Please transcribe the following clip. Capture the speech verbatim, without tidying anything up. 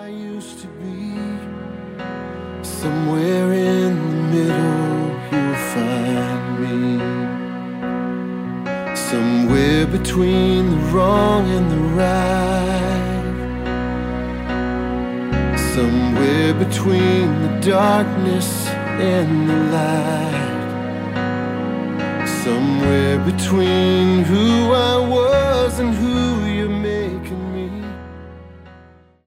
I used to be. Somewhere in the middle you'll find me. Somewhere between the wrong and the right. Somewhere between the darkness and the light. Somewhere between who I was and who